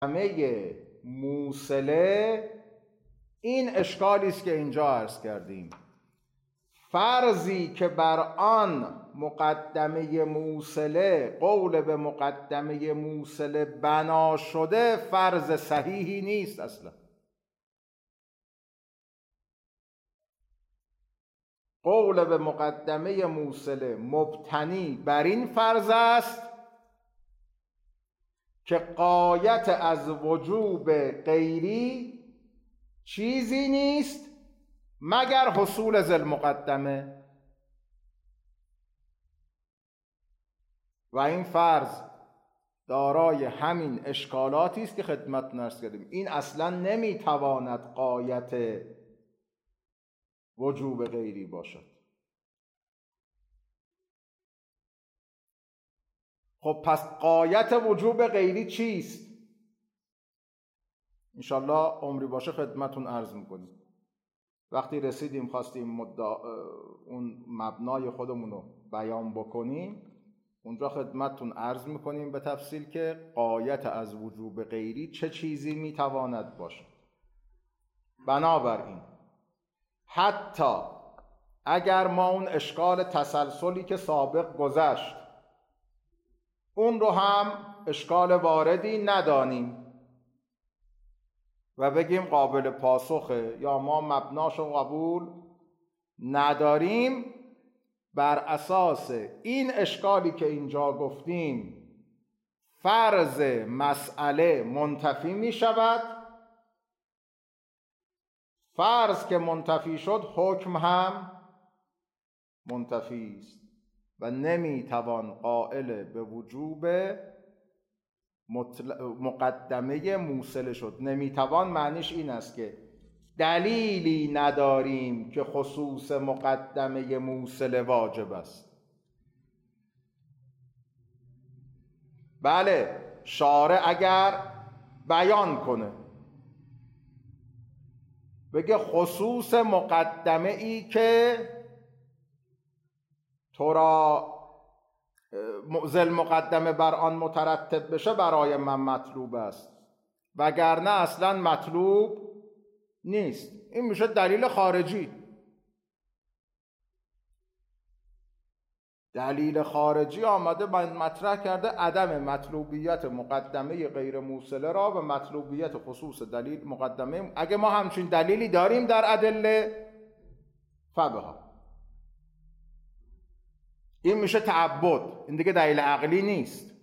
همه موصله این اشکالی است که اینجا عرض کردیم. فرضی که بر آن مقدمه موصله، قول به مقدمه موصله بنا شده، فرض صحیحی نیست اصلا. قول به مقدمه موصله مبتنی بر این فرض است که غایت از وجوب غیری چیزی نیست مگر حصول ذی المقدمه. و این فرض دارای همین اشکالاتی است که خدمتتون عرض کردیم. این اصلا نمیتواند غایت وجوب غیری باشد. خب پس غایت وجوب غیری چیست؟ انشالله عمری باشه خدمتتون عرض میکنیم. وقتی رسیدیم خواستیم اون مبنای خودمون رو بیان بکنیم، اونجا خدمتتون عرض میکنیم به تفصیل که غایت از وجوب غیری چه چیزی میتواند باشد. بنابراین حتی اگر ما اون اشکال تسلسلی که سابق گذشت اون رو هم اشکال واردی ندانیم و بگیم قابل پاسخه یا ما مبناشو قبول نداریم، بر اساس این اشکالی که اینجا گفتیم فرض مسئله منتفی می شود. فرض که منتفی شد حکم هم منتفی است و نمی توان قائل به وجوب مقدمه موصله شد. نمی توان معنیش این است که دلیلی نداریم که خصوص مقدمه موصله واجب است. بله، شارع اگر بیان کنه بگه خصوص مقدمه ای که تو را ذی مقدمه بر آن مترتب بشه برای من مطلوب است، وگرنه اصلا مطلوب نیست. این میشه دلیل خارجی. دلیل خارجی آمده مطرح کرده عدم مطلوبیت مقدمه غیر موصله را و مطلوبیت خصوص دلیل مقدمه. اگه ما همچین دلیلی داریم در ادله فبها، این میشه تعبد. این دیگه دلیل عقلی نیست.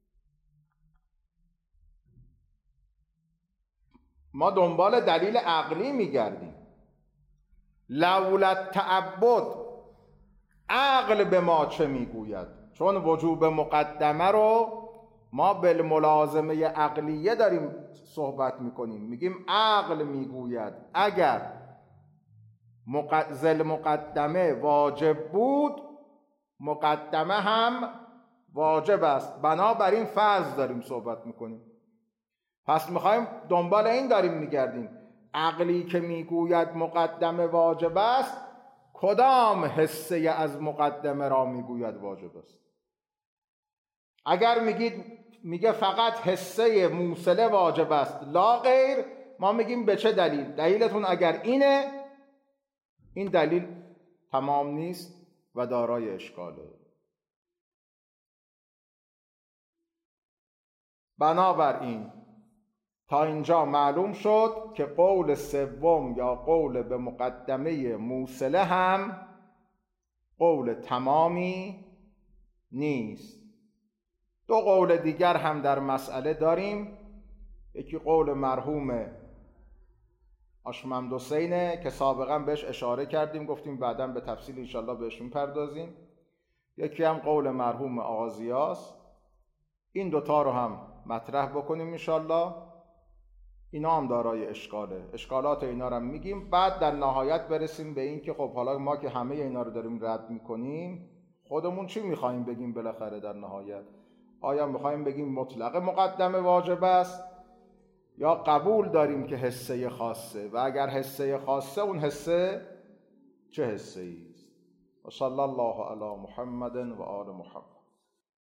ما دنبال دلیل عقلی میگردیم. لولا تعبد، عقل به ما چه میگوید؟ چون وجوب مقدمه رو ما بالملازمه عقلیه داریم صحبت میکنیم. میگیم عقل میگوید اگر ذی مقدمه واجب بود مقدمه هم واجب است. بنابراین فرض داریم صحبت میکنیم. پس میخوایم دنبال این داریم میگردیم. عقلی که میگوید مقدمه واجب است کدام حصه از مقدمه را میگوید واجب است؟ اگر میگه فقط حصه موصله واجب است لا غیر، ما میگیم به چه دلیل؟ دلیلتون اگر اینه، این دلیل تمام نیست و دارای اشکاله. بنابراین تا اینجا معلوم شد که قول سوم یا قول به مقدمه موصله هم قول تمامی نیست. دو قول دیگر هم در مسئله داریم. یکی قول مرحوم آشممد حسینه که سابقا بهش اشاره کردیم، گفتیم بعداً به تفصیل انشالله بهشون پردازیم. یکی هم قول مرحوم آغازیاست. این دوتا رو هم مطرح بکنیم انشالله. اینا هم دارای اشکاله. اشکالات اینا رو هم میگیم، بعد در نهایت برسیم به این که خب حالا ما که همه اینا رو داریم رد میکنیم خودمون چی میخواییم بگیم بالاخره در نهایت؟ آیا میخواییم بگیم مطلق مقدمه واجب است یا قبول داریم که حصه خاصه؟ و اگر حصه خاصه، اون حصه چه حصه ای است؟ و صلی الله علی محمد و آل محمد.